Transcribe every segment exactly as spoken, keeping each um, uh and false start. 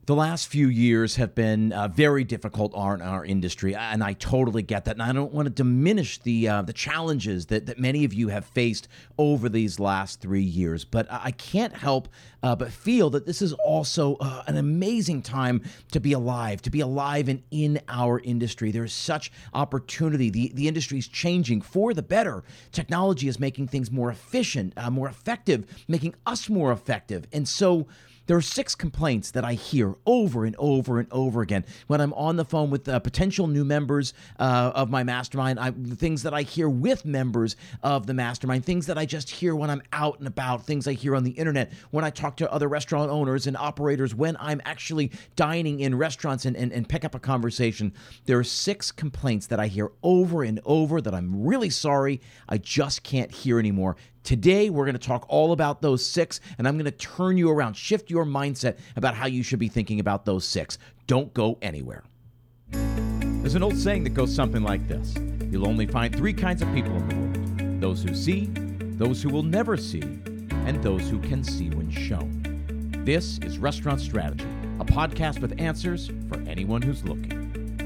The last few years have been uh, very difficult on our industry, and I totally get that. And I don't want to diminish the uh, the challenges that, that many of you have faced over these last three years. But I can't help uh, but feel that this is also uh, an amazing time to be alive, to be alive and in our industry. There's such opportunity. The, the industry is changing for the better. Technology is making things more efficient, uh, more effective, making us more effective. And so there are six complaints that I hear over and over and over again when I'm on the phone with uh, potential new members uh, of my mastermind, I, the things that I hear with members of the mastermind, things that I just hear when I'm out and about, things I hear on the internet, when I talk to other restaurant owners and operators, when I'm actually dining in restaurants and, and, and pick up a conversation. There are six complaints that I hear over and over that I'm really sorry I just can't hear anymore. Today, we're going to talk all about those six, and I'm going to turn you around, shift your mindset about how you should be thinking about those six. Don't go anywhere. There's an old saying that goes something like this. You'll only find three kinds of people in the world: those who see, those who will never see, and those who can see when shown. This is Restaurant Strategy, a podcast with answers for anyone who's looking.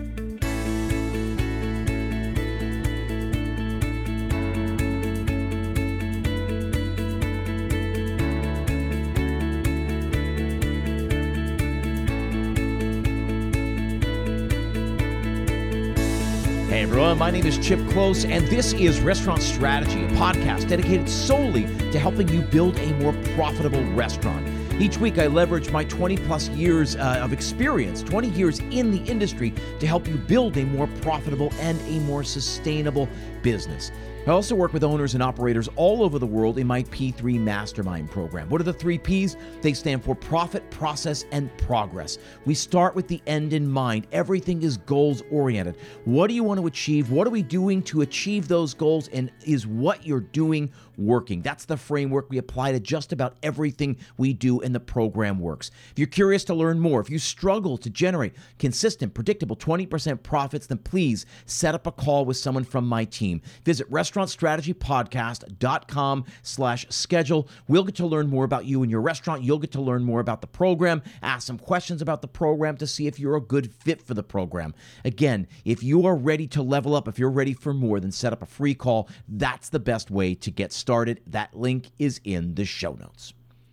Hey everyone, my name is Chip Close, and this is Restaurant Strategy, a podcast dedicated solely to helping you build a more profitable restaurant. Each week, I leverage my twenty plus years uh, of experience, twenty years in the industry, to help you build a more profitable and a more sustainable business. I also work with owners and operators all over the world in my P three Mastermind program. What are the three P's? They stand for profit, process, and progress. We start with the end in mind. Everything is goals-oriented. What do you want to achieve? What are we doing to achieve those goals? And is what you're doing working? That's the framework we apply to just about everything we do, and the program works. If you're curious to learn more, if you struggle to generate consistent, predictable twenty percent profits, then please set up a call with someone from my team. Visit restaurantstrategypodcast.com slash schedule. We'll get to learn more about you and your restaurant. You'll get to learn more about the program, ask some questions about the program to see if you're a good fit for the program. Again, if you are ready to level up, if you're ready for more, then set up a free call. That's the best way to get started. That link is in the show notes.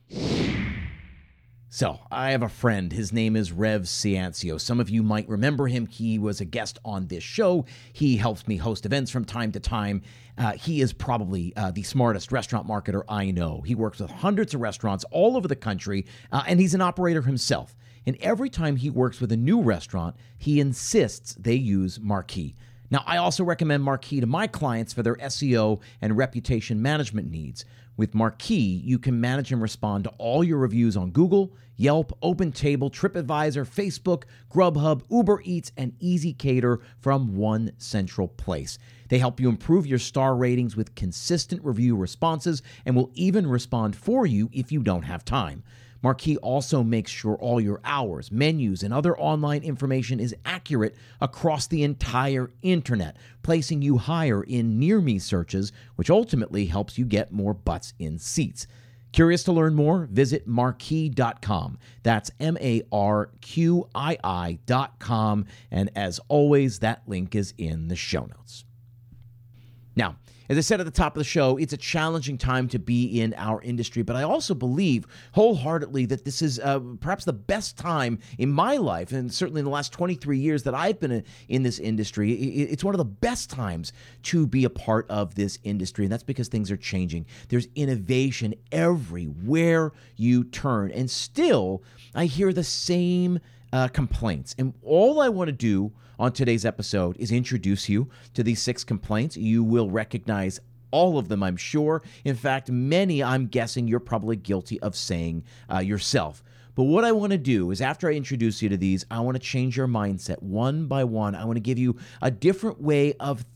So, I have a friend. His name is Rev Ciancio. Some of you might remember him. He was a guest on this show. He helps me host events from time to time. Uh, he is probably uh, the smartest restaurant marketer I know. He works with hundreds of restaurants all over the country, uh, and he's an operator himself. And every time he works with a new restaurant, he insists they use Marquee. Now, I also recommend Marquee to my clients for their S E O and reputation management needs. With Marquee, you can manage and respond to all your reviews on Google, Yelp, OpenTable, TripAdvisor, Facebook, Grubhub, Uber Eats, and EasyCater from one central place. They help you improve your star ratings with consistent review responses and will even respond for you if you don't have time. Marquee also makes sure all your hours, menus, and other online information is accurate across the entire internet, placing you higher in near me searches, which ultimately helps you get more butts in seats. Curious to learn more? Visit marquee dot com. That's M A R Q I I dot com. And as always, that link is in the show notes. Now, as I said at the top of the show, it's a challenging time to be in our industry, but I also believe wholeheartedly that this is uh, perhaps the best time in my life, and certainly in the last twenty-three years that I've been in, in this industry. It's one of the best times to be a part of this industry, and that's because things are changing. There's innovation everywhere you turn, and still I hear the same uh, complaints. And all I want to do on today's episode is introduce you to these six complaints. You will recognize all of them, I'm sure. In fact, many I'm guessing you're probably guilty of saying uh, yourself. But what I want to do is, after I introduce you to these, I want to change your mindset one by one. I want to give you a different way of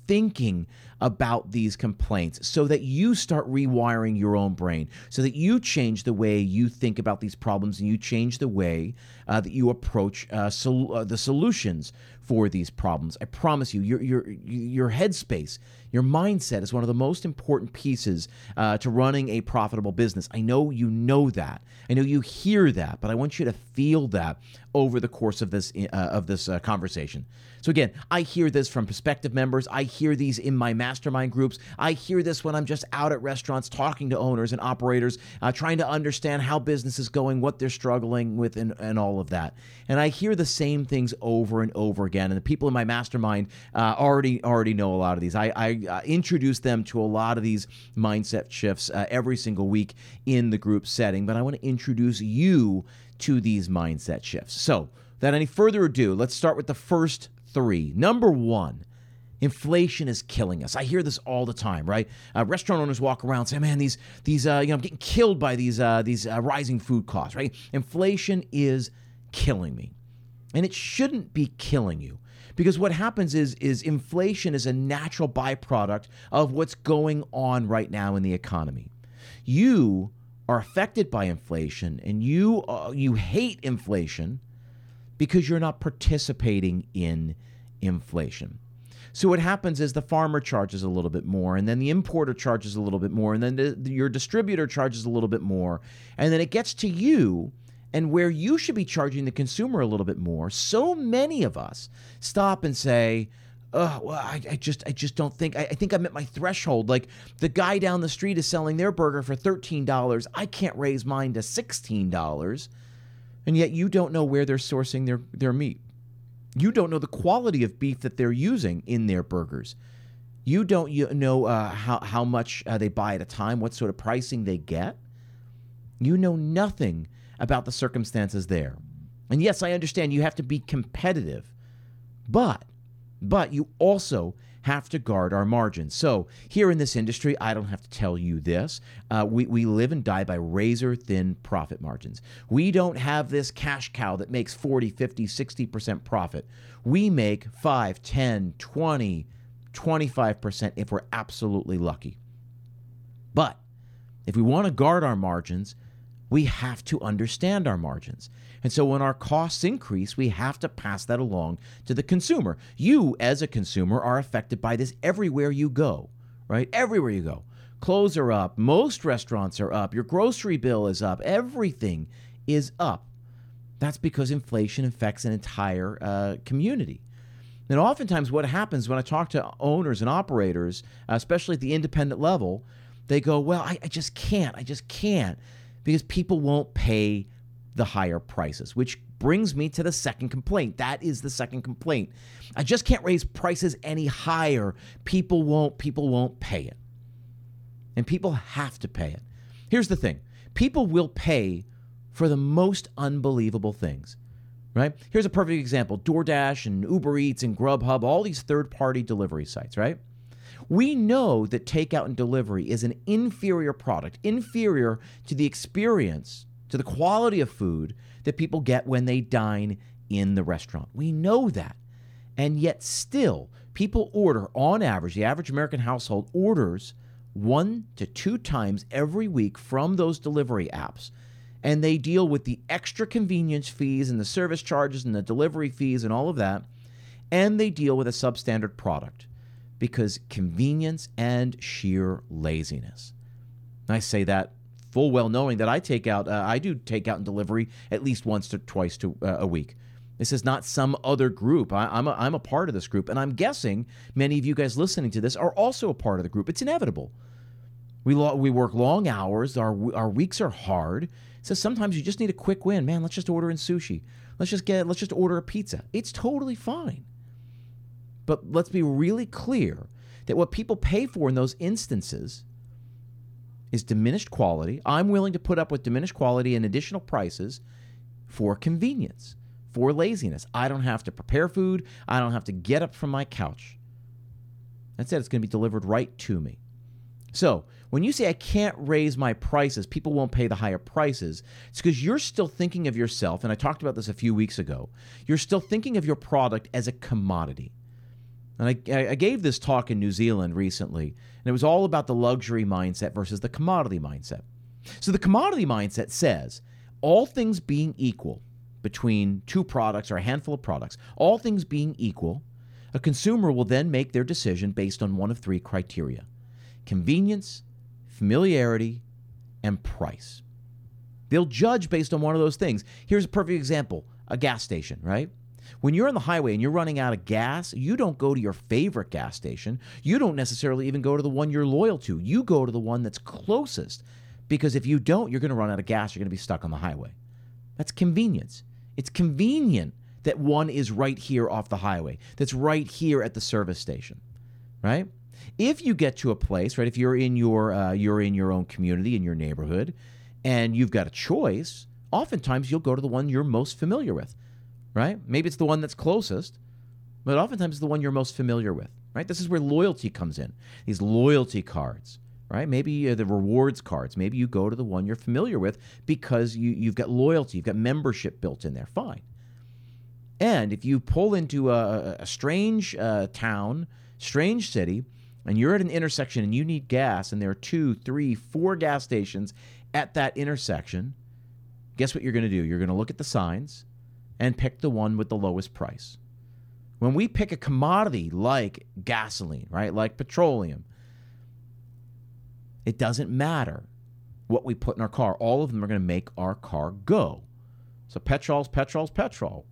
thinking about these complaints so that you start rewiring your own brain, so that you change the way you think about these problems and you change the way uh, that you approach uh, sol- uh, the solutions for these problems. I promise you, your your your headspace, your mindset is one of the most important pieces uh, to running a profitable business. I know you know that. I know you hear that, but I want you to feel that over the course of this uh, of this uh, conversation. So again, I hear this from prospective members. I hear these in my mastermind groups. I hear this when I'm just out at restaurants talking to owners and operators, uh, trying to understand how business is going, what they're struggling with, and, and all of that. And I hear the same things over and over again. And the people in my mastermind uh, already already know a lot of these. I, I uh, introduce them to a lot of these mindset shifts uh, every single week in the group setting. But I want to introduce you to these mindset shifts. So without any further ado, let's start with the first three. Number one, inflation is killing us. I hear this all the time, right? Uh, restaurant owners walk around and say, man, these, these, uh, you know, I'm getting killed by these, uh, these uh, rising food costs, right? Inflation is killing me. And it shouldn't be killing you, because what happens is, is inflation is a natural byproduct of what's going on right now in the economy. You are affected by inflation, and you, uh, you hate inflation because you're not participating in inflation. So what happens is the farmer charges a little bit more, and then the importer charges a little bit more, and then the, the, your distributor charges a little bit more, and then it gets to you, and where you should be charging the consumer a little bit more, so many of us stop and say, oh, well, I, I just I just don't think, I, I think I'm at my threshold. Like, the guy down the street is selling their burger for thirteen dollars. I can't raise mine to sixteen dollars. And yet you don't know where they're sourcing their, their meat. You don't know the quality of beef that they're using in their burgers. You don't you know uh, how, how much uh, they buy at a time, what sort of pricing they get. You know nothing about the circumstances there. And yes, I understand you have to be competitive, but, but you also have to guard our margins. So here in this industry, I don't have to tell you this. Uh, we, we live and die by razor-thin profit margins. We don't have this cash cow that makes forty, fifty, sixty percent profit. We make five, ten, twenty, twenty-five percent if we're absolutely lucky. But if we want to guard our margins, we have to understand our margins. And so when our costs increase, we have to pass that along to the consumer. You, as a consumer, are affected by this everywhere you go, right? Everywhere you go. Clothes are up. Most restaurants are up. Your grocery bill is up. Everything is up. That's because inflation affects an entire uh, community. And oftentimes what happens when I talk to owners and operators, especially at the independent level, they go, well, I, I just can't. I just can't. Because people won't pay the higher prices, which brings me to the second complaint. That is the second complaint. I just can't raise prices any higher. People won't, people won't pay it. And people have to pay it. Here's the thing. People will pay for the most unbelievable things, right? Here's a perfect example. DoorDash and Uber Eats and Grubhub, all these third-party delivery sites, right? We know that takeout and delivery is an inferior product, inferior to the experience, to the quality of food that people get when they dine in the restaurant. We know that. And yet still, people order, on average, the average American household orders one to two times every week from those delivery apps. And they deal with the extra convenience fees and the service charges and the delivery fees and all of that. And they deal with a substandard product, because convenience and sheer laziness. And I say that full well knowing that I take out, uh, I do take out and delivery at least once to twice to uh, a week. This is not some other group. I, I'm, a, I'm a part of this group, and I'm guessing many of you guys listening to this are also a part of the group. It's inevitable. We lo- we work long hours. Our our weeks are hard. So sometimes you just need a quick win. Man, let's just order in sushi. Let's just get let's just order a pizza. It's totally fine. But let's be really clear that what people pay for in those instances is diminished quality. I'm willing to put up with diminished quality and additional prices for convenience, for laziness. I don't have to prepare food. I don't have to get up from my couch. That's it. It's going to be delivered right to me. So when you say I can't raise my prices, people won't pay the higher prices, it's because you're still thinking of yourself, and I talked about this a few weeks ago, you're still thinking of your product as a commodity. And I, I gave this talk in New Zealand recently, and it was all about the luxury mindset versus the commodity mindset. So the commodity mindset says, all things being equal between two products or a handful of products, all things being equal, a consumer will then make their decision based on one of three criteria: convenience, familiarity, and price. They'll judge based on one of those things. Here's a perfect example, a gas station, right? When you're on the highway and you're running out of gas, you don't go to your favorite gas station. You don't necessarily even go to the one you're loyal to. You go to the one that's closest, because if you don't, you're going to run out of gas. You're going to be stuck on the highway. That's convenience. It's convenient that one is right here off the highway, that's right here at the service station, right? If you get to a place, right, if you're in your uh, you're in your own community, in your neighborhood, and you've got a choice, oftentimes you'll go to the one you're most familiar with, right? Maybe it's the one that's closest, but oftentimes it's the one you're most familiar with, right? This is where loyalty comes in, these loyalty cards, right? Maybe uh, the rewards cards. Maybe you go to the one you're familiar with because you, you've got loyalty, you've got membership built in there. Fine. And if you pull into a, a strange uh, town, strange city, and you're at an intersection and you need gas, and there are two, three, four gas stations at that intersection, guess what you're going to do? You're going to look at the signs and pick the one with the lowest price. When we pick a commodity like gasoline, right, like petroleum, it doesn't matter what we put in our car. All of them are going to make our car go. So petrol's petrol's petrol.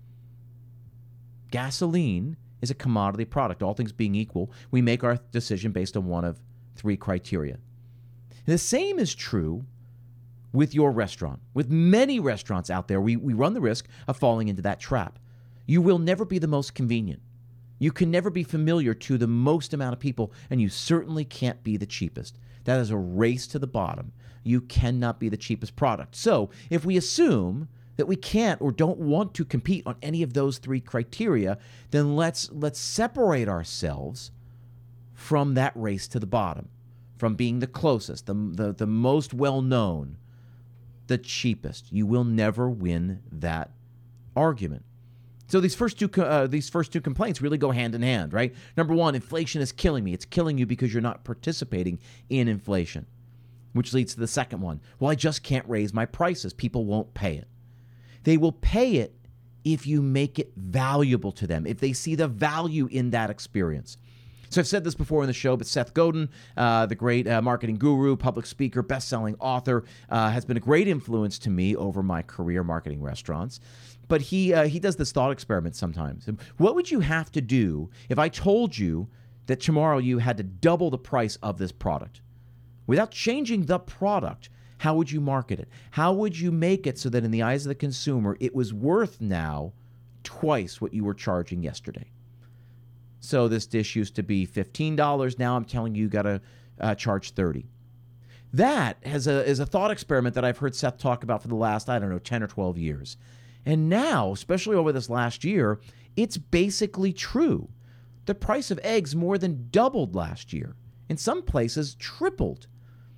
Gasoline is a commodity product. All things being equal, we make our decision based on one of three criteria. And the same is true with your restaurant. With many restaurants out there, we, we run the risk of falling into that trap. You will never be the most convenient. You can never be familiar to the most amount of people, and you certainly can't be the cheapest. That is a race to the bottom. You cannot be the cheapest product. So if we assume that we can't or don't want to compete on any of those three criteria, then let's let's separate ourselves from that race to the bottom, from being the closest, the, the, the most well-known, the cheapest. You will never win that argument. So these first two uh, these first two complaints really go hand in hand, right? Number one, inflation is killing me. It's killing you because you're not participating in inflation, which leads to the second one. Well, I just can't raise my prices. People won't pay it. They will pay it if you make it valuable to them, if they see the value in that experience. So I've said this before in the show, but Seth Godin, uh, the great uh, marketing guru, public speaker, best-selling author, uh, has been a great influence to me over my career marketing restaurants. But he uh, he does this thought experiment sometimes. What would you have to do if I told you that tomorrow you had to double the price of this product? Without changing the product, how would you market it? How would you make it so that in the eyes of the consumer, it was worth now twice what you were charging yesterday? So this dish used to be fifteen dollars. Now I'm telling you, you got to uh, charge thirty dollars. That has a, is a thought experiment that I've heard Seth talk about for the last, I don't know, ten or twelve years. And now, especially over this last year, it's basically true. The price of eggs more than doubled last year. In some places, tripled.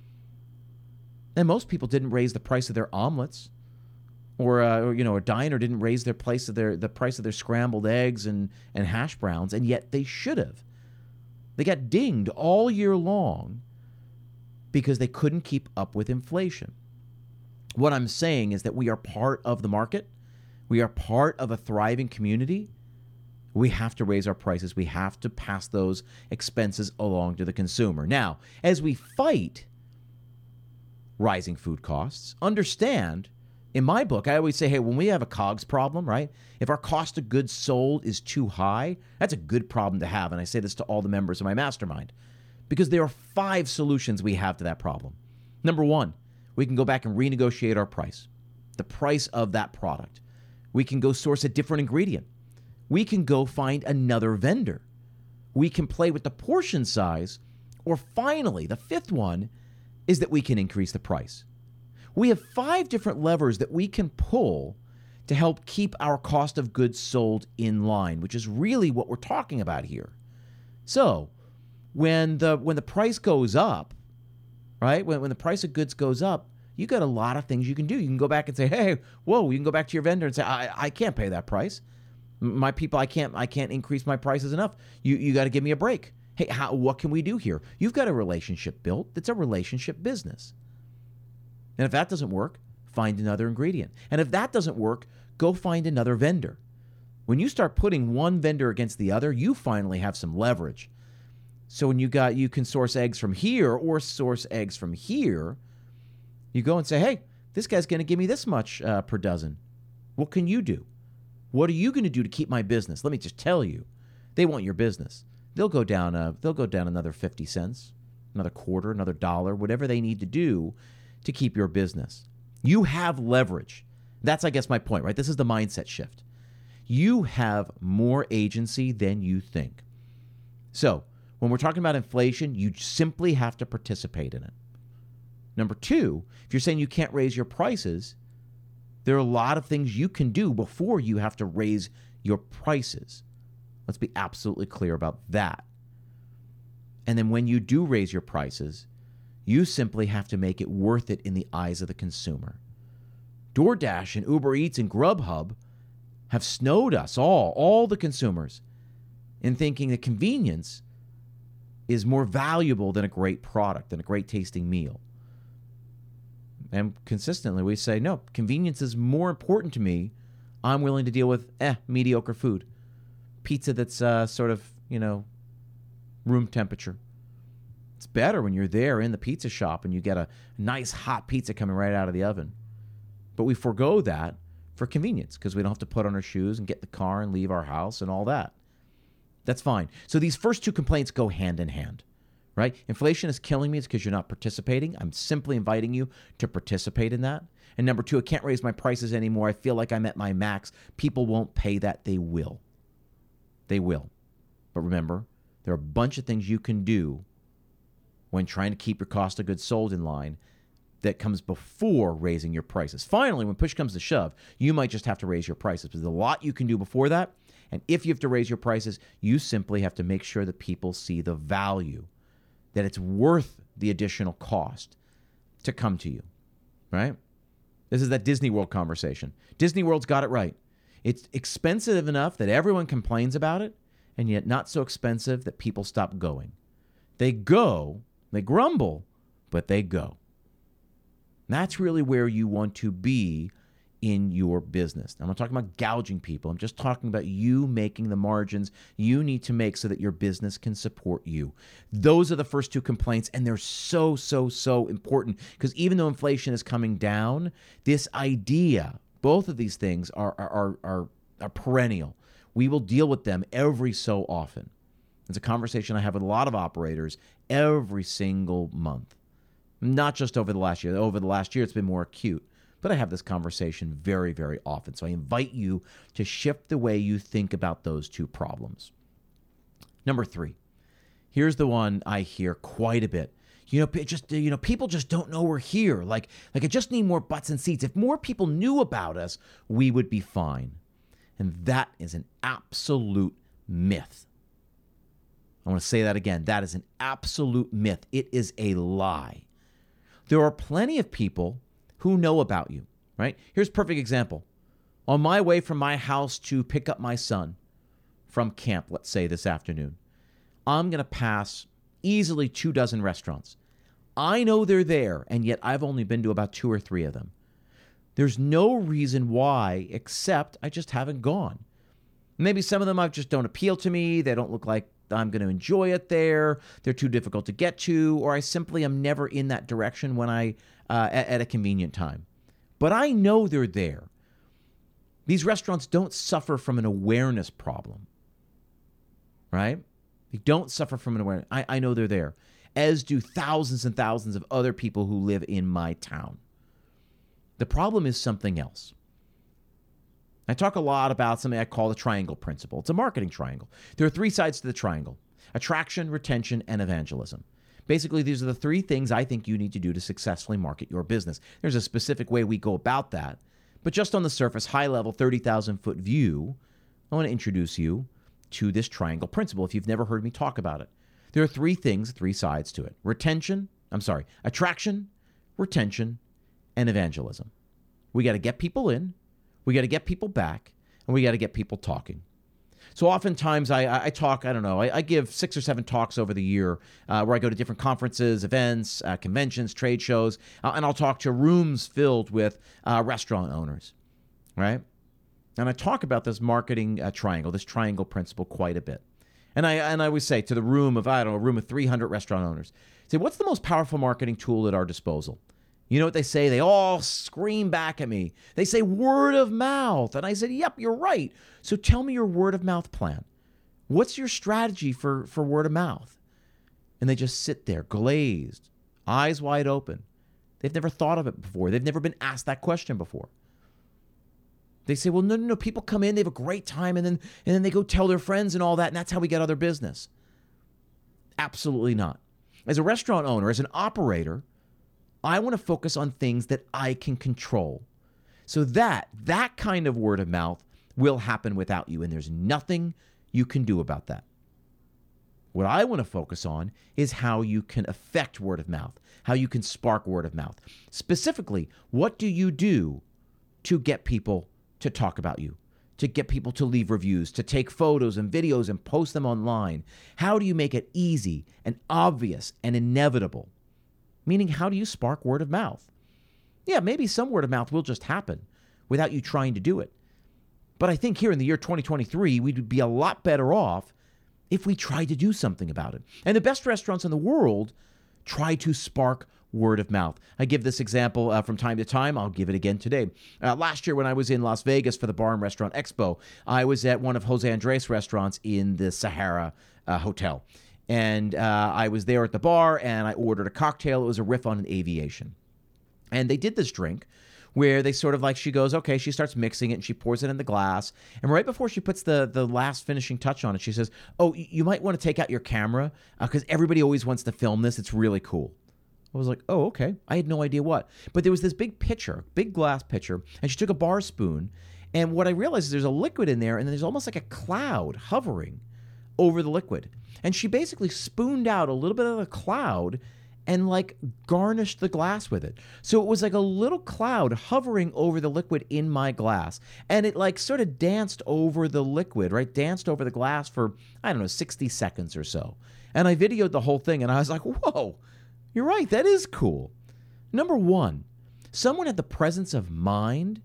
And most people didn't raise the price of their omelets, or, uh, or you know, a diner didn't raise their price of their the price of their scrambled eggs and and hash browns, and yet they should have. They got dinged all year long because they couldn't keep up with inflation. What I'm saying is that we are part of the market. We are part of a thriving community. We have to raise our prices. We have to pass those expenses along to the consumer. Now, as we fight rising food costs, understand, in my book, I always say, hey, when we have a COGS problem, right? If our cost of goods sold is too high, that's a good problem to have. And I say this to all the members of my mastermind, because there are five solutions we have to that problem. Number one, we can go back and renegotiate our price, the price of that product. We can go source a different ingredient. We can go find another vendor. We can play with the portion size. Or finally, the fifth one is that we can increase the price. We have five different levers that we can pull to help keep our cost of goods sold in line, which is really what we're talking about here. So when the when the price goes up, right, when, when the price of goods goes up, you got a lot of things you can do. You can go back and say, hey, whoa, you can go back to your vendor and say, I, I can't pay that price. My people, I can't I can't increase my prices enough. You you got to give me a break. Hey, how, what can we do here? You've got a relationship built. It's a relationship business. And if that doesn't work, find another ingredient. And if that doesn't work, go find another vendor. When you start putting one vendor against the other, you finally have some leverage. So when you got you can source eggs from here or source eggs from here, you go and say, hey, this guy's going to give me this much uh, per dozen. What can you do? What are you going to do to keep my business? Let me just tell you, they want your business. They'll go down. Uh, they'll go down another fifty cents, another quarter, another dollar, whatever they need to do to keep your business. You have leverage. That's, I guess, my point, right? This is the mindset shift. You have more agency than you think. So when we're talking about inflation, you simply have to participate in it. Number two, if you're saying you can't raise your prices, there are a lot of things you can do before you have to raise your prices. Let's be absolutely clear about that. And then when you do raise your prices, you simply have to make it worth it in the eyes of the consumer. DoorDash and Uber Eats and Grubhub have snowed us all, all the consumers, in thinking that convenience is more valuable than a great product, than a great tasting meal. And consistently we say, no, convenience is more important to me. I'm willing to deal with eh, mediocre food. Pizza that's uh, sort of, you know, room temperature. It's better when you're there in the pizza shop and you get a nice hot pizza coming right out of the oven. But we forego that for convenience because we don't have to put on our shoes and get in the car and leave our house and all that. That's fine. So these first two complaints go hand in hand, right? Inflation is killing me. It's because you're not participating. I'm simply inviting you to participate in that. And number two, I can't raise my prices anymore. I feel like I'm at my max. People won't pay that. They will. They will. But remember, there are a bunch of things you can do when trying to keep your cost of goods sold in line that comes before raising your prices. Finally, when push comes to shove, you might just have to raise your prices. But there's a lot you can do before that. And if you have to raise your prices, you simply have to make sure that people see the value, that it's worth the additional cost to come to you, right? This is that Disney World conversation. Disney World's got it right. It's expensive enough that everyone complains about it, and yet not so expensive that people stop going. They go, they grumble, but they go. That's really where you want to be in your business. I'm not talking about gouging people. I'm just talking about you making the margins you need to make so that your business can support you. Those are the first two complaints, and they're so, so, so important because even though inflation is coming down, this idea, both of these things are, are, are, are perennial. We will deal with them every so often. It's a conversation I have with a lot of operators every single month. Not just over the last year. Over the last year, it's been more acute. But I have this conversation very, very often. So I invite you to shift the way you think about those two problems. Number three, here's the one I hear quite a bit. You know, it just you know, people just don't know we're here. Like, like I just need more butts and seats. If more people knew about us, we would be fine. And that is an absolute myth. I want to say that again. That is an absolute myth. It is a lie. There are plenty of people who know about you, right? Here's a perfect example. On my way from my house to pick up my son from camp, let's say this afternoon, I'm going to pass easily two dozen restaurants. I know they're there, and yet I've only been to about two or three of them. There's no reason why, except I just haven't gone. Maybe some of them I just don't appeal to me. They don't look like I'm going to enjoy it there. They're too difficult to get to, or I simply am never in that direction when I uh, at, at a convenient time. But I know they're there. These restaurants don't suffer from an awareness problem, right? They don't suffer from an awareness. I, I know they're there, as do thousands and thousands of other people who live in my town. The problem is something else. I talk a lot about something I call the triangle principle. It's a marketing triangle. There are three sides to the triangle: attraction, retention, and evangelism. Basically, these are the three things I think you need to do to successfully market your business. There's a specific way we go about that, but just on the surface, high-level, thirty thousand foot view, I want to introduce you to this triangle principle if you've never heard me talk about it. There are three things, three sides to it. Retention, I'm sorry, attraction, retention, and evangelism. We got to get people in, we got to get people back, and we got to get people talking. So oftentimes I, I talk, I don't know, I, I give six or seven talks over the year uh, where I go to different conferences, events, uh, conventions, trade shows, uh, and I'll talk to rooms filled with uh, restaurant owners, right? And I talk about this marketing uh, triangle, this triangle principle quite a bit. And I and I always say to the room of, I don't know, a room of three hundred restaurant owners, say, what's the most powerful marketing tool at our disposal? You know what they say? They all scream back at me. They say word of mouth. And I said, yep, you're right. So tell me your word of mouth plan. What's your strategy for, for word of mouth? And they just sit there, glazed, eyes wide open. They've never thought of it before. They've never been asked that question before. They say, well, no, no, no. People come in, they have a great time, and then and then they go tell their friends and all that, and that's how we get other business. Absolutely not. As a restaurant owner, as an operator, I want to focus on things that I can control. So that, that kind of word of mouth will happen without you, and there's nothing you can do about that. What I want to focus on is how you can affect word of mouth, how you can spark word of mouth. Specifically, what do you do to get people to talk about you, to get people to leave reviews, to take photos and videos and post them online? How do you make it easy and obvious and inevitable? Meaning, how do you spark word of mouth? Yeah, maybe some word of mouth will just happen without you trying to do it. But I think here in the year twenty twenty-three, we'd be a lot better off if we tried to do something about it. And the best restaurants in the world try to spark word of mouth. I give this example uh, from time to time. I'll give it again today. Uh, last year when I was in Las Vegas for the Bar and Restaurant Expo, I was at one of Jose Andres restaurants in the Sahara uh, Hotel. And uh, I was there at the bar and I ordered a cocktail. It was a riff on an aviation. And they did this drink where they sort of like, she goes, okay, she starts mixing it and she pours it in the glass. And right before she puts the, the last finishing touch on it, she says, oh, you might want to take out your camera because uh, everybody always wants to film this. It's really cool. I was like, oh, okay. I had no idea what. But there was this big pitcher, big glass pitcher, and she took a bar spoon. And what I realized is there's a liquid in there, and there's almost like a cloud hovering over the liquid. And she basically spooned out a little bit of the cloud and like garnished the glass with it. So it was like a little cloud hovering over the liquid in my glass. And it like sort of danced over the liquid, right? Danced over the glass for, I don't know, sixty seconds or so. And I videoed the whole thing, and I was like, whoa. You're right. That is cool. Number one, someone had the presence of mind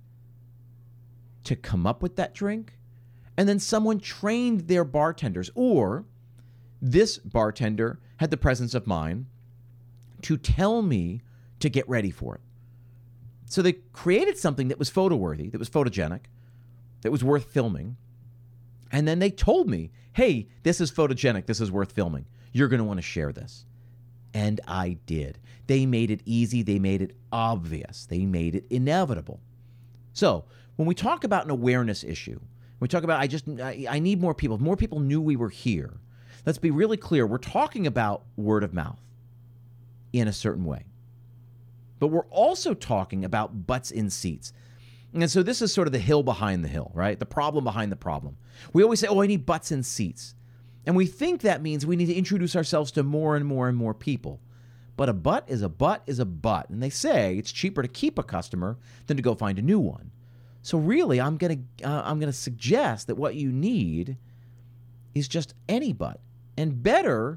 to come up with that drink, and then someone trained their bartenders, or this bartender had the presence of mind to tell me to get ready for it. So they created something that was photo-worthy, that was photogenic, that was worth filming, and then they told me, hey, this is photogenic, this is worth filming. You're going to want to share this. And I did. They made it easy. They made it obvious. They made it inevitable. So when we talk about an awareness issue, we talk about, I just, I, I need more people. More people knew we were here. Let's be really clear. We're talking about word of mouth in a certain way. But we're also talking about butts in seats. And so this is sort of the hill behind the hill, right? The problem behind the problem. We always say, oh, I need butts in seats. And we think that means we need to introduce ourselves to more and more and more people. But a butt is a butt is a butt. And they say it's cheaper to keep a customer than to go find a new one. So really, I'm going to uh, I'm going to suggest that what you need is just any butt. And better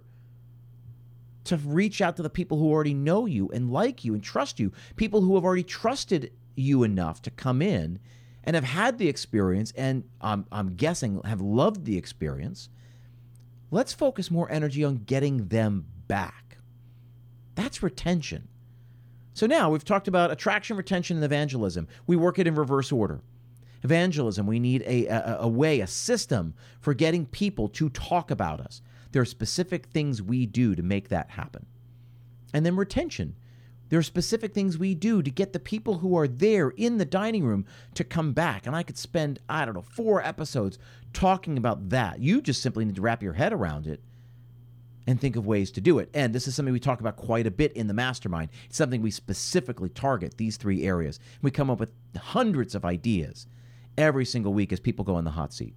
to reach out to the people who already know you and like you and trust you. People who have already trusted you enough to come in and have had the experience and um, I'm guessing have loved the experience. Let's focus more energy on getting them back. That's retention. So now we've talked about attraction, retention, and evangelism. We work it in reverse order. Evangelism, we need a, a, a way, a system for getting people to talk about us. There are specific things we do to make that happen. And then retention. There are specific things we do to get the people who are there in the dining room to come back. And I could spend, I don't know, four episodes talking about that. You just simply need to wrap your head around it and think of ways to do it. And this is something we talk about quite a bit in the mastermind. It's something we specifically target, these three areas. We come up with hundreds of ideas every single week as people go in the hot seat.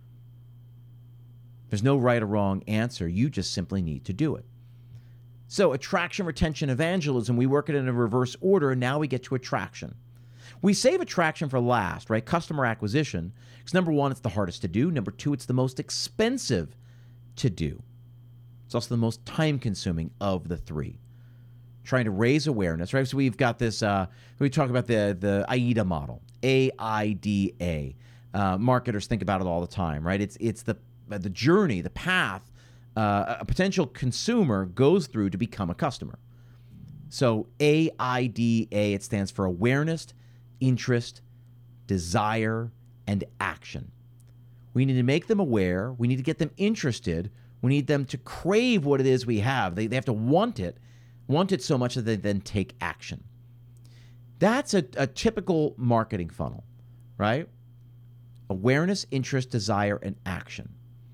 There's no right or wrong answer. You just simply need to do it. So attraction, retention, evangelism, we work it in a reverse order, and now we get to attraction. We save attraction for last, right? Customer acquisition. Because number one, it's the hardest to do. Number two, it's the most expensive to do. It's also the most time-consuming of the three. Trying to raise awareness, right? So we've got this, uh, we talk about the, the AIDA model, A I D A. Uh, marketers think about it all the time, right? It's, it's the, the journey, the path uh, a potential consumer goes through to become a customer. So A I D A, it stands for awareness, interest, desire, and action. We need to make them aware. We need to get them interested. We need them to crave what it is we have. They, they have to want it, want it so much that they then take action. That's a, a typical marketing funnel, right? Awareness, interest, desire, and action.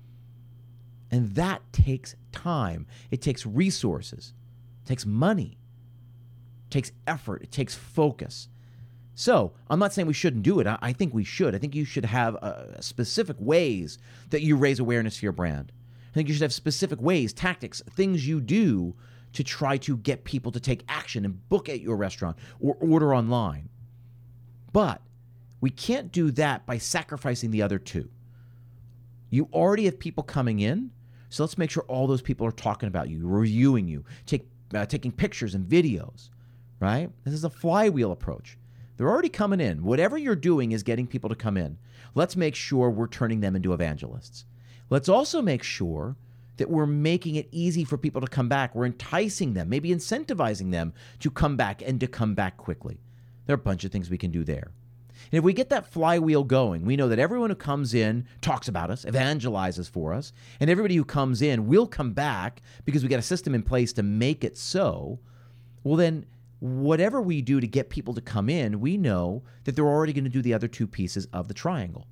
And that takes time. It takes resources. It takes money. It takes effort. It takes focus. So I'm not saying we shouldn't do it. I, I think we should. I think you should have uh, specific ways that you raise awareness for your brand. I think you should have specific ways, tactics, things you do to try to get people to take action and book at your restaurant or order online. But we can't do that by sacrificing the other two. You already have people coming in, so let's make sure all those people are talking about you, reviewing you, take, uh, taking pictures and videos, right? This is a flywheel approach. They're already coming in. Whatever you're doing is getting people to come in. Let's make sure we're turning them into evangelists. Let's also make sure that we're making it easy for people to come back. We're enticing them, maybe incentivizing them to come back and to come back quickly. There are a bunch of things we can do there. And if we get that flywheel going, we know that everyone who comes in talks about us, evangelizes for us, and everybody who comes in will come back because we got a system in place to make it so. Well, then whatever we do to get people to come in, we know that they're already going to do the other two pieces of the triangle.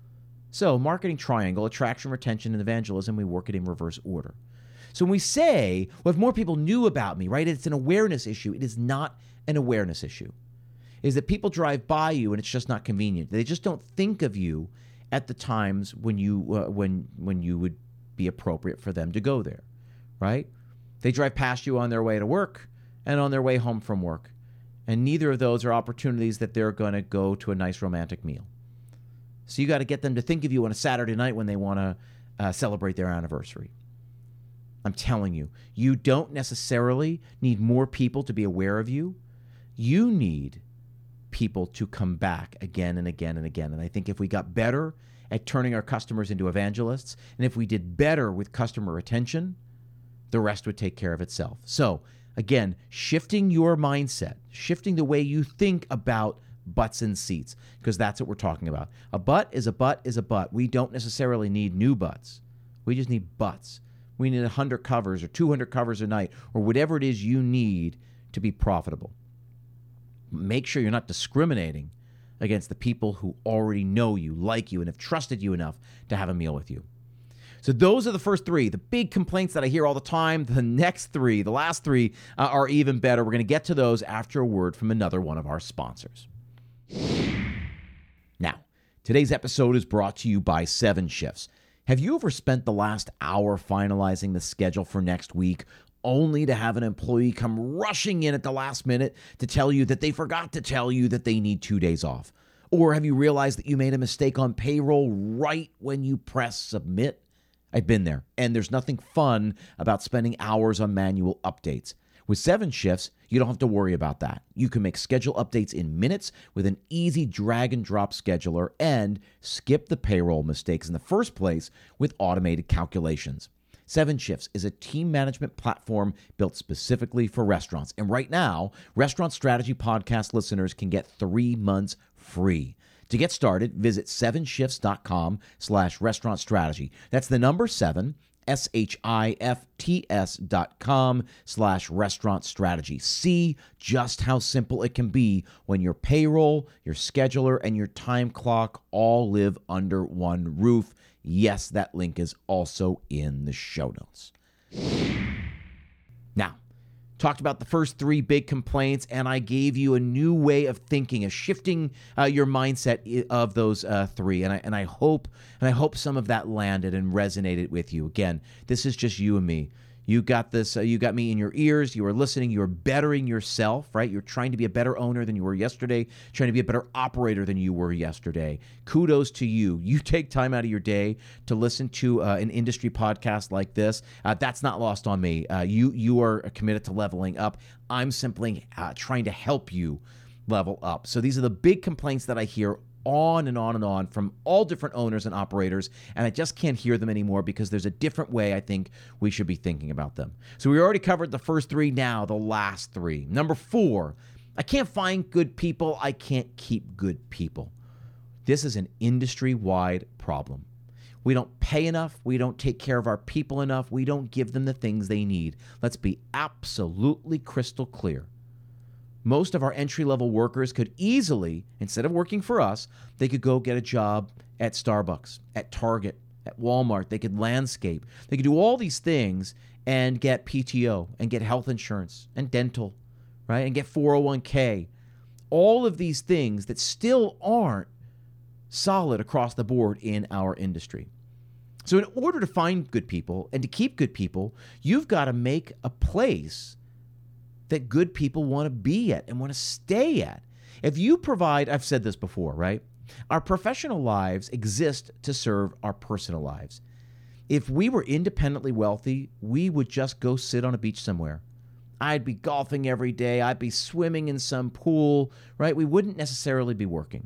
So marketing triangle, attraction, retention, and evangelism, we work it in reverse order. So when we say, well, if more people knew about me, right, it's an awareness issue. It is not an awareness issue. It is that people drive by you and it's just not convenient. They just don't think of you at the times when you uh, when when you would be appropriate for them to go there, right? They drive past you on their way to work and on their way home from work. And neither of those are opportunities that they're going to go to a nice romantic meal. So you got to get them to think of you on a Saturday night when they want to uh, celebrate their anniversary. I'm telling you, you don't necessarily need more people to be aware of you. You need people to come back again and again and again. And I think if we got better at turning our customers into evangelists, and if we did better with customer retention, the rest would take care of itself. So again, shifting your mindset, shifting the way you think about butts and seats, because that's what we're talking about. A butt is a butt is a butt. We don't necessarily need new butts. We just need butts. We need one hundred covers or two hundred covers a night or whatever it is you need to be profitable. Make sure you're not discriminating against the people who already know you, like you, and have trusted you enough to have a meal with you. So those are the first three, the big complaints that I hear all the time. The next three, the last three, uh, are even better. We're going to get to those after a word from another one of our sponsors. Now, today's episode is brought to you by Seven Shifts. Have you ever spent the last hour finalizing the schedule for next week only to have an employee come rushing in at the last minute to tell you that they forgot to tell you that they need two days off? Or have you realized that you made a mistake on payroll right when you press submit? I've been there, and there's nothing fun about spending hours on manual updates. With Seven Shifts, you don't have to worry about that. You can make schedule updates in minutes with an easy drag and drop scheduler and skip the payroll mistakes in the first place with automated calculations. Seven Shifts is a team management platform built specifically for restaurants. And right now, Restaurant Strategy Podcast listeners can get three months free. To get started, visit seven shifts dot com slash restaurant strategy. That's the number seven, S H I F T S dot com slash restaurant strategy. See just how simple it can be when your payroll, your scheduler, and your time clock all live under one roof. Yes, that link is also in the show notes. Now, talked about the first three big complaints, and I gave you a new way of thinking, of shifting uh, your mindset of those uh, three. And I and I hope and I hope some of that landed and resonated with you. Again, this is just you and me. You got this, uh, you got me in your ears, you are listening, you are bettering yourself, right? You're trying to be a better owner than you were yesterday, trying to be a better operator than you were yesterday. Kudos to you. You take time out of your day to listen to uh, an industry podcast like this. Uh, that's not lost on me. Uh, you, you are committed to leveling up. I'm simply uh, trying to help you level up. So these are the big complaints that I hear on and on and on from all different owners and operators, and I just can't hear them anymore because there's a different way I think we should be thinking about them. So we already covered the first three, now the last three. Number four, I can't find good people, I can't keep good people. This is an industry-wide problem. We don't pay enough, we don't take care of our people enough, we don't give them the things they need. Let's be absolutely crystal clear. Most of our entry-level workers could easily, instead of working for us, they could go get a job at Starbucks, at Target, at Walmart. They could landscape. They could do all these things and get P T O and get health insurance and dental, right? And get four oh one k. All of these things that still aren't solid across the board in our industry. So in order to find good people and to keep good people, you've got to make a place that good people want to be at and want to stay at. If you provide, I've said this before, right? Our professional lives exist to serve our personal lives. If we were independently wealthy, we would just go sit on a beach somewhere. I'd be golfing every day. I'd be swimming in some pool, right? We wouldn't necessarily be working.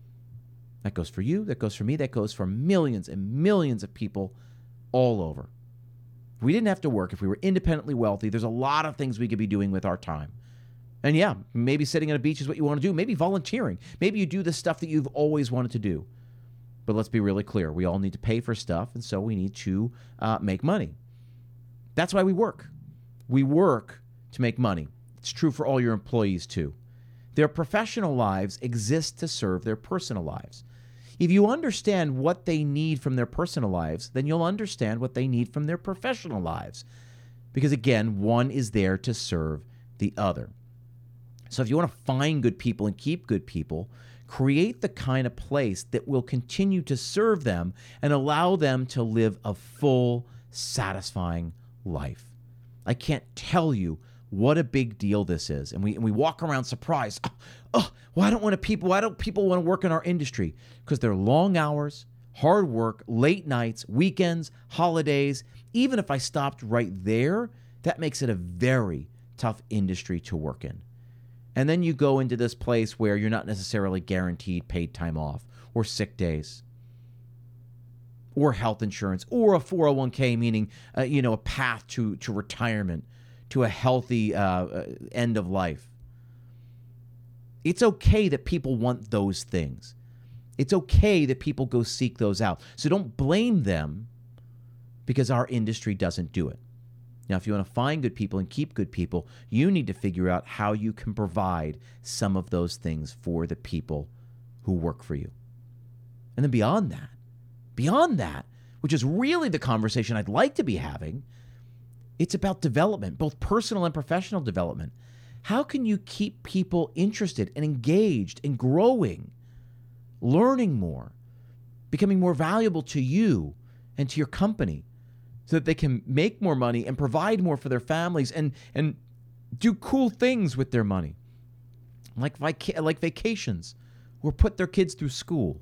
That goes for you. That goes for me. That goes for millions and millions of people all over. If we didn't have to work, if we were independently wealthy, there's a lot of things we could be doing with our time. And yeah, maybe sitting on a beach is what you want to do. Maybe volunteering. Maybe you do the stuff that you've always wanted to do. But let's be really clear. We all need to pay for stuff, and so we need to uh, make money. That's why we work. We work to make money. It's true for all your employees, too. Their professional lives exist to serve their personal lives. If you understand what they need from their personal lives, then you'll understand what they need from their professional lives. Because again, one is there to serve the other. So if you want to find good people and keep good people, create the kind of place that will continue to serve them and allow them to live a full, satisfying life. I can't tell you what a big deal this is. And we and we walk around surprised. Oh, oh, why don't want to people why don't people want to work in our industry? Because they're long hours, hard work, late nights, weekends, holidays. Even if I stopped right there, that makes it a very tough industry to work in. And then you go into this place where you're not necessarily guaranteed paid time off or sick days or health insurance or a four oh one k, meaning uh, you know, a path to to retirement, to a healthy uh, end of life. It's okay that people want those things. It's okay that people go seek those out. So don't blame them because our industry doesn't do it. Now, if you want to find good people and keep good people, you need to figure out how you can provide some of those things for the people who work for you. And then beyond that, beyond that, which is really the conversation I'd like to be having, it's about development, both personal and professional development. How can you keep people interested and engaged and growing, learning more, becoming more valuable to you and to your company so that they can make more money and provide more for their families and, and do cool things with their money, like, vac- like vacations or put their kids through school?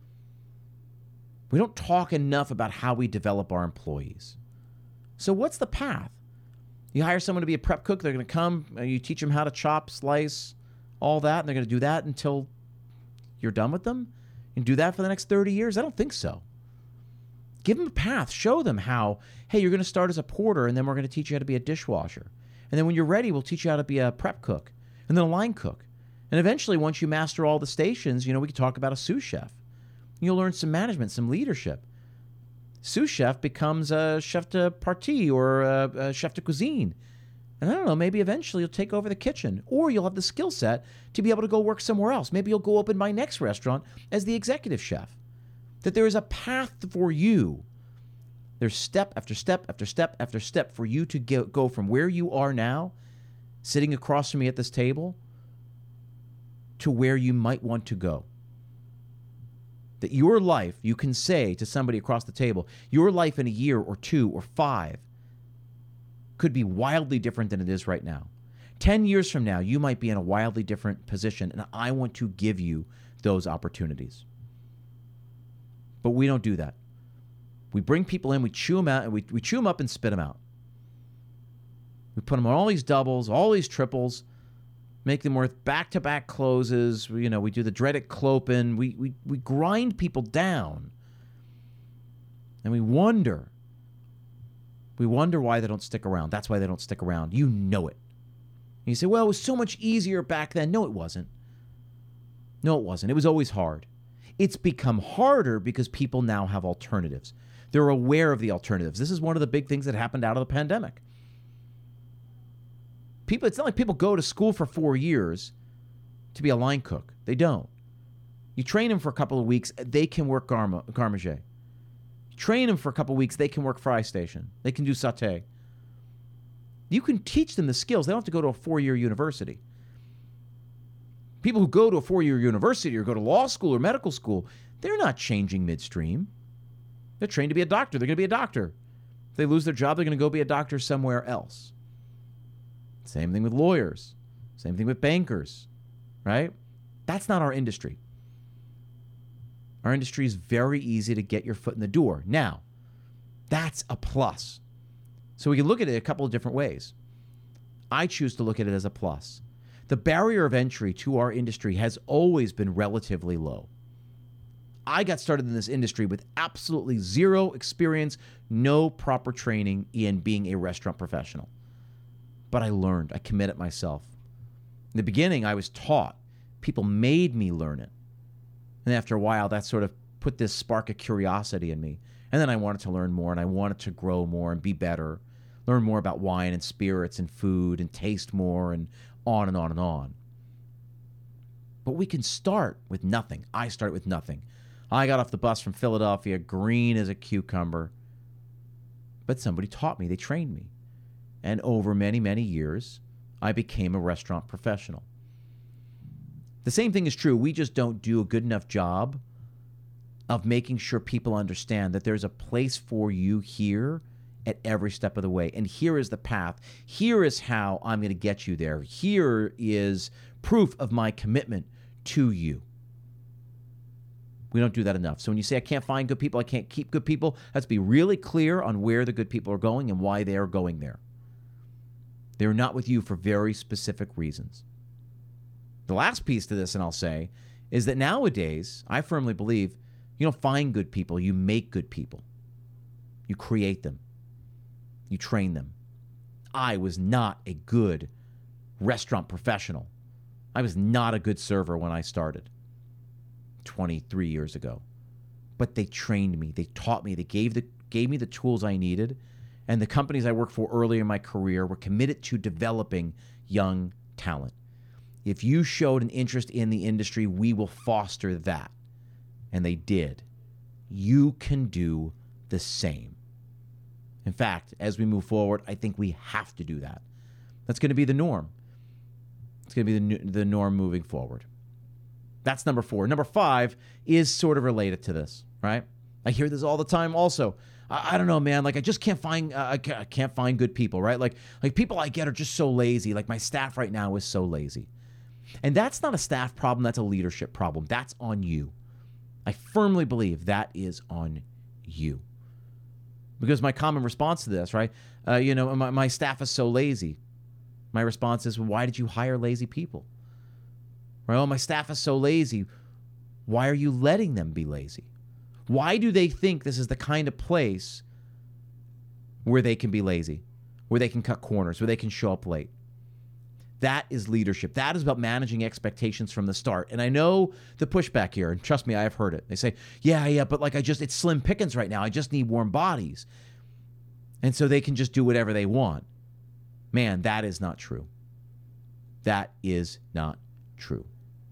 We don't talk enough about how we develop our employees. So what's the path? You hire someone to be a prep cook, they're going to come, you teach them how to chop, slice, all that, and they're going to do that until you're done with them? And do that for the next thirty years? I don't think so. Give them a path. Show them how, hey, you're going to start as a porter, and then we're going to teach you how to be a dishwasher. And then when you're ready, we'll teach you how to be a prep cook, and then a line cook. And eventually, once you master all the stations, you know, we can talk about a sous chef. You'll learn some management, some leadership. Sous chef becomes a chef de partie or a, a chef de cuisine. And I don't know, maybe eventually you'll take over the kitchen, or you'll have the skill set to be able to go work somewhere else. Maybe you'll go open my next restaurant as the executive chef. That there is a path for you. There's step after step after step after step for you to go, go from where you are now, sitting across from me at this table, to where you might want to go. That your life, you can say to somebody across the table, your life in a year or two or five could be wildly different than it is right now. ten years from now, you might be in a wildly different position, and I want to give you those opportunities. But we don't do that. We bring people in, we chew them out, and we, we chew them up and spit them out. We put them on all these doubles, all these triples, make them worth back-to-back closes. You know, we do the dreaded clopen. We, we, we grind people down. And we wonder, we wonder why they don't stick around. That's why they don't stick around. You know it. And you say, well, it was so much easier back then. No, it wasn't. No, it wasn't. It was always hard. It's become harder because people now have alternatives. They're aware of the alternatives. This is one of the big things that happened out of the pandemic. People, it's not like people go to school for four years to be a line cook. They don't. You train them for a couple of weeks, they can work garma, garmage. You train them for a couple of weeks, they can work fry station. They can do sauté. You can teach them the skills. They don't have to go to a four-year university. People who go to a four-year university or go to law school or medical school, they're not changing midstream. They're trained to be a doctor. They're going to be a doctor. If they lose their job, they're going to go be a doctor somewhere else. Same thing with lawyers. Same thing with bankers, right? That's not our industry. Our industry is very easy to get your foot in the door. Now, that's a plus. So we can look at it a couple of different ways. I choose to look at it as a plus. The barrier of entry to our industry has always been relatively low. I got started in this industry with absolutely zero experience, no proper training in being a restaurant professional. But I learned. I committed myself. In the beginning, I was taught. People made me learn it. And after a while, that sort of put this spark of curiosity in me. And then I wanted to learn more, and I wanted to grow more and be better, learn more about wine and spirits and food and taste more and on and on and on. But we can start with nothing. I started with nothing. I got off the bus from Philadelphia, green as a cucumber. But somebody taught me. They trained me. And over many, many years, I became a restaurant professional. The same thing is true. We just don't do a good enough job of making sure people understand that there's a place for you here at every step of the way. And here is the path. Here is how I'm going to get you there. Here is proof of my commitment to you. We don't do that enough. So when you say I can't find good people, I can't keep good people, let's be really clear on where the good people are going and why they are going there. They're not with you for very specific reasons. The last piece to this, and I'll say, is that nowadays, I firmly believe, you don't find good people, you make good people. You create them. You train them. I was not a good restaurant professional. I was not a good server when I started twenty-three years ago. But they trained me. They taught me. They gave the gave me the tools I needed. And the companies I worked for early in my career were committed to developing young talent. If you showed an interest in the industry, we will foster that. And they did. You can do the same. In fact, as we move forward, I think we have to do that. That's going to be the norm. It's going to be the, the norm moving forward. That's number four. Number five is sort of related to this, right? I hear this all the time also. I, I don't know, man. Like, I just can't find, uh, I, can't, I can't find good people, right? Like, like people I get are just so lazy. Like, my staff right now is so lazy. And that's not a staff problem. That's a leadership problem. That's on you. I firmly believe that is on you. Because my common response to this, right? Uh, you know, my, my staff is so lazy. My response is, well, why did you hire lazy people? Right? Oh, my staff is so lazy. Why are you letting them be lazy? Why do they think this is the kind of place where they can be lazy, where they can cut corners, where they can show up late? That is leadership. That is about managing expectations from the start. And I know the pushback here, and trust me, I've heard it. They say, yeah, yeah, but like I just, it's slim pickings right now. I just need warm bodies. And so they can just do whatever they want. Man, that is not true. That is not true.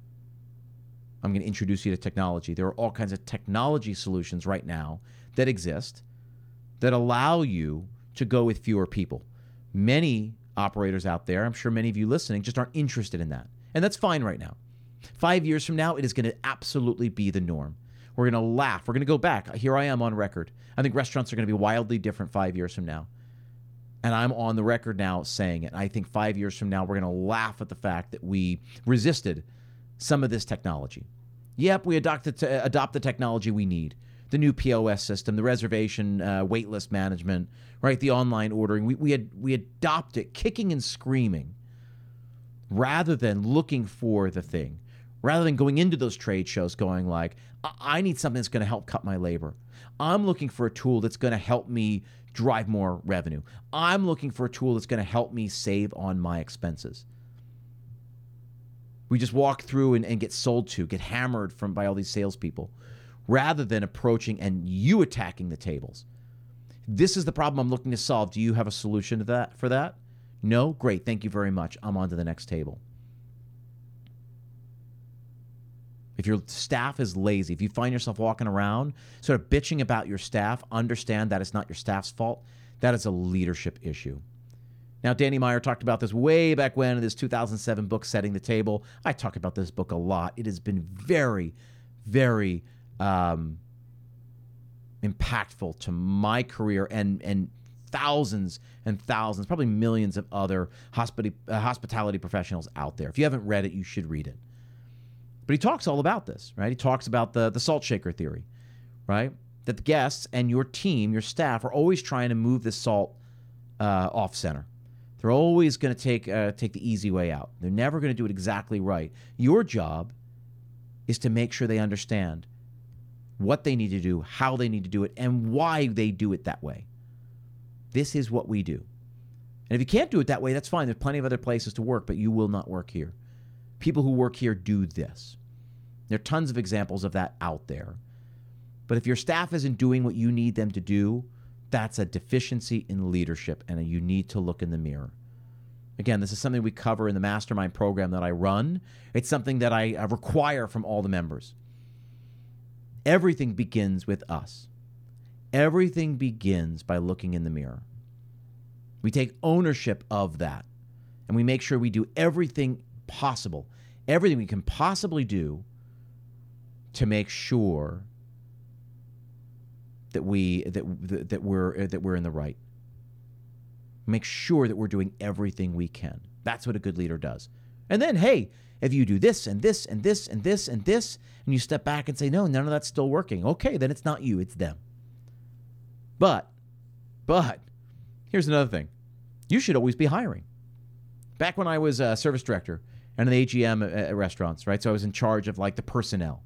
I'm going to introduce you to technology. There are all kinds of technology solutions right now that exist that allow you to go with fewer people. Many operators out there, I'm sure many of you listening, just aren't interested in that. And that's fine right now. Five years from now, it is going to absolutely be the norm. We're going to laugh. We're going to go back. Here I am on record. I think restaurants are going to be wildly different five years from now. And I'm on the record now saying it. I think five years from now, we're going to laugh at the fact that we resisted some of this technology. Yep, we adopted to adopt the technology we need. The new P O S system, the reservation uh, wait list management, right? The online ordering. We, we, had, we adopt it kicking and screaming rather than looking for the thing, rather than going into those trade shows going like, I, I need something that's going to help cut my labor. I'm looking for a tool that's going to help me drive more revenue. I'm looking for a tool that's going to help me save on my expenses. We just walk through and, and get sold to, get hammered from by all these salespeople, rather than approaching and you attacking the tables. This is the problem I'm looking to solve. Do you have a solution to that for that? No? Great. Thank you very much. I'm on to the next table. If your staff is lazy, if you find yourself walking around sort of bitching about your staff, understand that it's not your staff's fault. That is a leadership issue. Now, Danny Meyer talked about this way back when in his two thousand seven book, Setting the Table. I talk about this book a lot. It has been very, very um, impactful to my career and, and thousands and thousands, probably millions of other hospita- uh, hospitality professionals out there. If you haven't read it, you should read it. But he talks all about this, right? He talks about the, the salt shaker theory, right? That the guests and your team, your staff, are always trying to move the salt uh, off center. They're always going to take uh, take the easy way out. They're never going to do it exactly right. Your job is to make sure they understand what they need to do, how they need to do it, and why they do it that way. This is what we do. And if you can't do it that way, that's fine. There's plenty of other places to work, but you will not work here. People who work here do this. There are tons of examples of that out there. But if your staff isn't doing what you need them to do, that's a deficiency in leadership, and you need to look in the mirror. Again, this is something we cover in the mastermind program that I run. It's something that I require from all the members. Everything begins with us. Everything begins by looking in the mirror. We take ownership of that, and we make sure we do everything possible, everything we can possibly do to make sure that we that that we're that we're in the right. Make sure that we're doing everything we can. That's what a good leader does. And then, hey, if you do this and this and this and this and this, and you step back and say, no, none of that's still working, okay, then it's not you, it's them. But, but, here's another thing. You should always be hiring. Back when I was a service director and an A G M at, at restaurants, right? So I was in charge of like the personnel.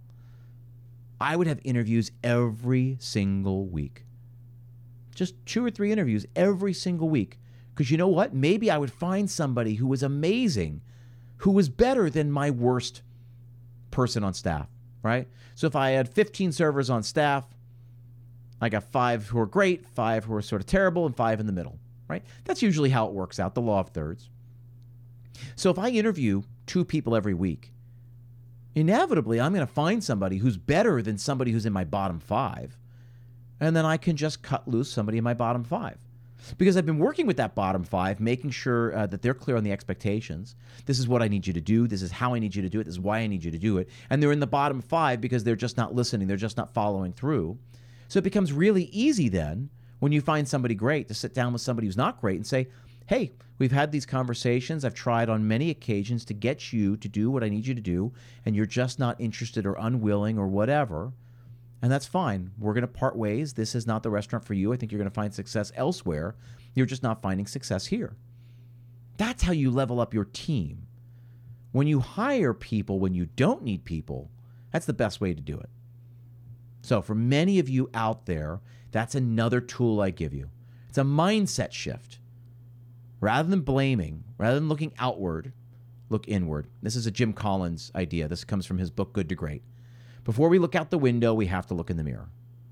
I would have interviews every single week. Just two or three interviews every single week. Because you know what? Maybe I would find somebody who was amazing, who was better than my worst person on staff, right? So if I had fifteen servers on staff, I got five who are great, five who are sort of terrible, and five in the middle, right? That's usually how it works out, the law of thirds. So if I interview two people every week, inevitably I'm going to find somebody who's better than somebody who's in my bottom five, and then I can just cut loose somebody in my bottom five. Because I've been working with that bottom five, making sure uh, that they're clear on the expectations. This is what I need you to do. This is how I need you to do it. This is why I need you to do it. And they're in the bottom five because they're just not listening. They're just not following through. So it becomes really easy then when you find somebody great to sit down with somebody who's not great and say, hey, we've had these conversations. I've tried on many occasions to get you to do what I need you to do, and you're just not interested or unwilling or whatever. And that's fine. We're going to part ways. This is not the restaurant for you. I think you're going to find success elsewhere. You're just not finding success here. That's how you level up your team. When you hire people when you don't need people, that's the best way to do it. So for many of you out there, that's another tool I give you. It's a mindset shift. Rather than blaming, rather than looking outward, look inward. This is a Jim Collins idea. This comes from his book, Good to Great. Before we look out the window, we have to look in the mirror.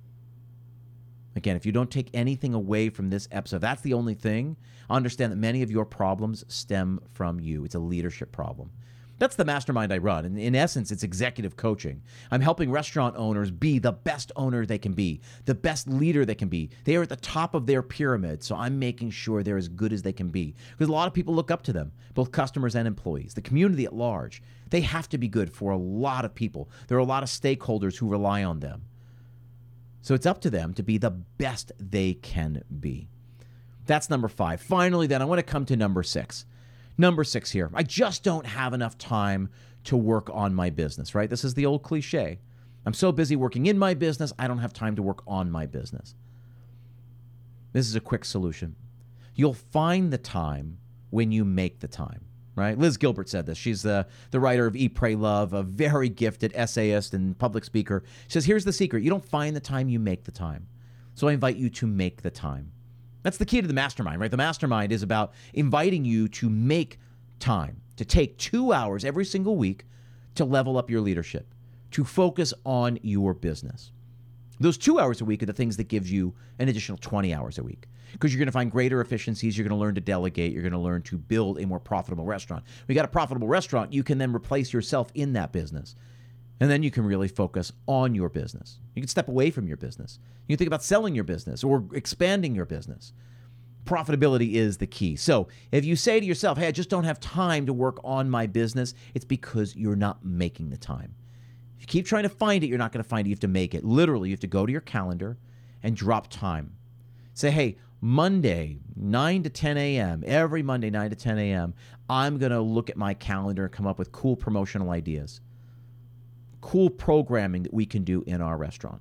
Again, if you don't take anything away from this episode, that's the only thing, understand that many of your problems stem from you. It's a leadership problem. That's the mastermind I run. And in essence, it's executive coaching. I'm helping restaurant owners be the best owner they can be, the best leader they can be. They are at the top of their pyramid, so I'm making sure they're as good as they can be. Because a lot of people look up to them, both customers and employees, the community at large. They have to be good for a lot of people. There are a lot of stakeholders who rely on them. So it's up to them to be the best they can be. That's number five. Finally, then, I want to come to number six. Number six here. I just don't have enough time to work on my business, right? This is the old cliche. I'm so busy working in my business, I don't have time to work on my business. This is a quick solution. You'll find the time when you make the time, right? Liz Gilbert said this. She's the, the writer of Eat, Pray, Love, a very gifted essayist and public speaker. She says, here's the secret. You don't find the time, you make the time. So I invite you to make the time. That's the key to the mastermind, right? The mastermind is about inviting you to make time, to take two hours every single week to level up your leadership, to focus on your business. Those two hours a week are the things that gives you an additional twenty hours a week, because you're going to find greater efficiencies. You're going to learn to delegate. You're going to learn to build a more profitable restaurant. When you got a profitable restaurant, you can then replace yourself in that business. And then you can really focus on your business. You can step away from your business. You can think about selling your business or expanding your business. Profitability is the key. So if you say to yourself, hey, I just don't have time to work on my business, it's because you're not making the time. If you keep trying to find it, you're not going to find it. You have to make it. Literally, you have to go to your calendar and drop time. Say, hey, Monday, nine to ten a.m., every Monday, nine to ten a.m., I'm going to look at my calendar and come up with cool promotional ideas. Cool programming that we can do in our restaurant.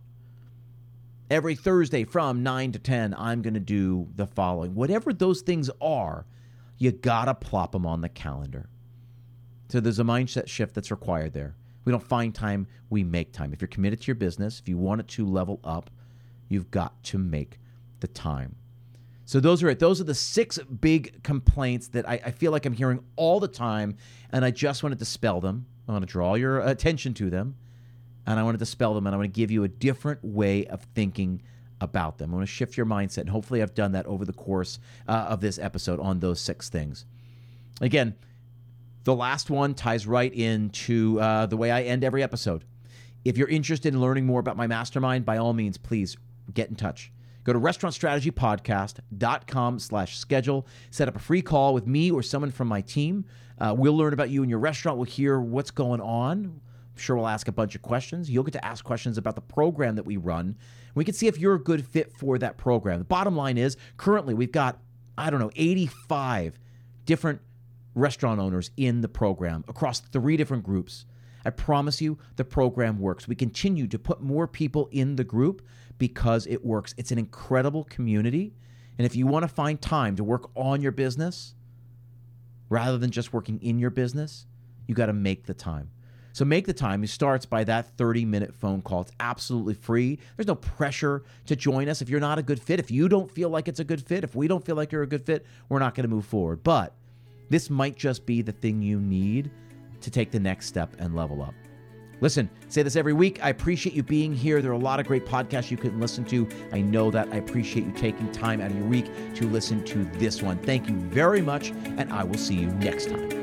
Every Thursday from nine to ten, I'm going to do the following. Whatever those things are, you got to plop them on the calendar. So there's a mindset shift that's required there. We don't find time, we make time. If you're committed to your business, if you want it to level up, you've got to make the time. So those are it. Those are the six big complaints that I, I feel like I'm hearing all the time, and I just want to dispel them. I want to draw your attention to them, and I want to dispel them, and I want to give you a different way of thinking about them. I want to shift your mindset, and hopefully I've done that over the course uh, of this episode on those six things. Again, the last one ties right into uh, the way I end every episode. If you're interested in learning more about my mastermind, by all means, please get in touch. Go to restaurantstrategypodcast.com slash schedule. Set up a free call with me or someone from my team. Uh, we'll learn about you and your restaurant. We'll hear what's going on. I'm sure we'll ask a bunch of questions. You'll get to ask questions about the program that we run. We can see if you're a good fit for that program. The bottom line is, currently we've got, I don't know, eighty-five different restaurant owners in the program across three different groups. I promise you the program works. We continue to put more people in the group because it works. It's an incredible community. And if you want to find time to work on your business rather than just working in your business, you got to make the time. So make the time. It starts by that thirty-minute phone call. It's absolutely free. There's no pressure to join us if you're not a good fit. If you don't feel like it's a good fit, if we don't feel like you're a good fit, we're not going to move forward. But this might just be the thing you need to take the next step and level up. Listen, I say this every week. I appreciate you being here. There are a lot of great podcasts you can listen to. I know that. I appreciate you taking time out of your week to listen to this one. Thank you very much, and I will see you next time.